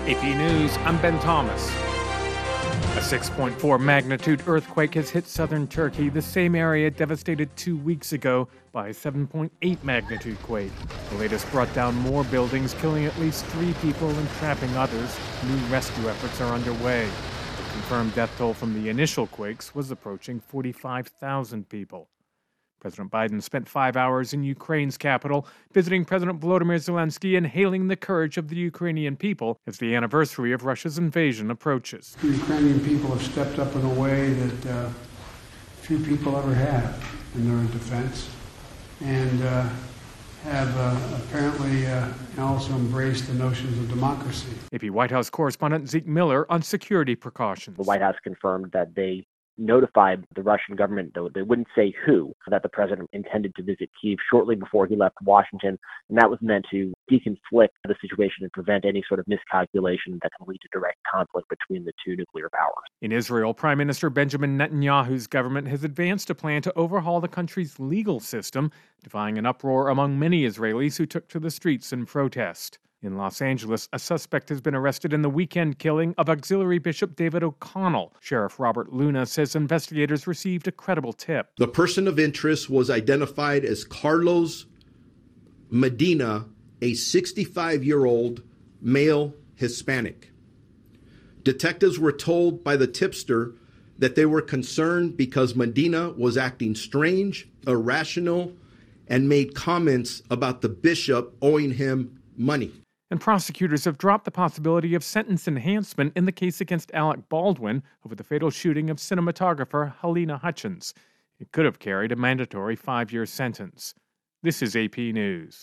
AP News, I'm Ben Thomas. A 6.4 magnitude earthquake has hit southern Turkey, the same area devastated 2 weeks ago by a 7.8 magnitude quake. The latest brought down more buildings, killing at least 3 people and trapping others. New rescue efforts are underway. The confirmed death toll from the initial quakes was approaching 45,000 people. President Biden spent 5 hours in Ukraine's capital, visiting President Volodymyr Zelensky and hailing the courage of the Ukrainian people as the anniversary of Russia's invasion approaches. The Ukrainian people have stepped up in a way that few people ever have in their defense, and have apparently also embraced the notions of democracy. AP White House correspondent Zeke Miller on security precautions. The White House confirmed that they notified the Russian government, though they wouldn't say who, that the president intended to visit Kyiv shortly before he left Washington, and that was meant to deconflict the situation and prevent any sort of miscalculation that can lead to direct conflict between the two nuclear powers. In Israel, Prime Minister Benjamin Netanyahu's government has advanced a plan to overhaul the country's legal system, defying an uproar among many Israelis who took to the streets in protest. In Los Angeles, a suspect has been arrested in the weekend killing of Auxiliary Bishop David O'Connell. Sheriff Robert Luna says investigators received a credible tip. The person of interest was identified as Carlos Medina, a 65-year-old male Hispanic. Detectives were told by the tipster that they were concerned because Medina was acting strange, irrational, and made comments about the bishop owing him money. And prosecutors have dropped the possibility of sentence enhancement in the case against Alec Baldwin over the fatal shooting of cinematographer Halyna Hutchins. It could have carried a mandatory 5-year sentence. This is AP News.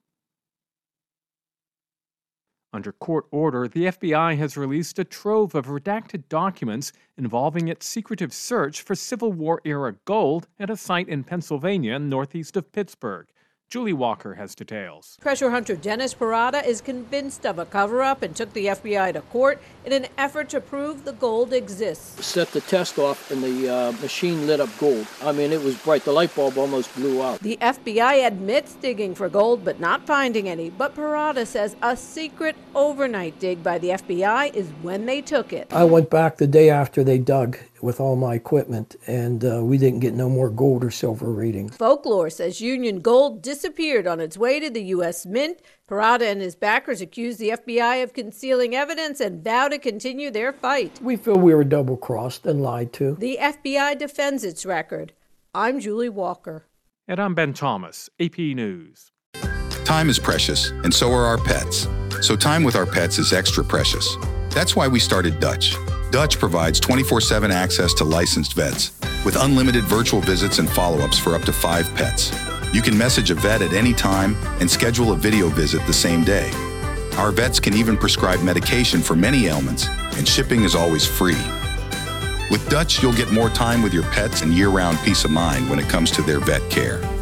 Under court order, the FBI has released a trove of redacted documents involving its secretive search for Civil War-era gold at a site in Pennsylvania northeast of Pittsburgh. Julie Walker has details. Treasure hunter Dennis Parada is convinced of a cover-up and took the FBI to court in an effort to prove the gold exists. Set the test off and the machine lit up gold. I mean, it was bright. The light bulb almost blew out. The FBI admits digging for gold but not finding any. But Parada says a secret overnight dig by the FBI is when they took it. I went back the day after they dug with all my equipment, and we didn't get no more gold or silver readings. Folklore says Union Gold disappeared on its way to the U.S. Mint. Parada and his backers accuse the FBI of concealing evidence and vow to continue their fight. We feel we were double-crossed and lied to. The FBI defends its record. I'm Julie Walker. And I'm Ben Thomas, AP News. Time is precious, and so are our pets. So time with our pets is extra precious. That's why we started Dutch. Dutch provides 24/7 access to licensed vets with unlimited virtual visits and follow-ups for up to 5 pets. You can message a vet at any time and schedule a video visit the same day. Our vets can even prescribe medication for many ailments, and shipping is always free. With Dutch, you'll get more time with your pets and year-round peace of mind when it comes to their vet care.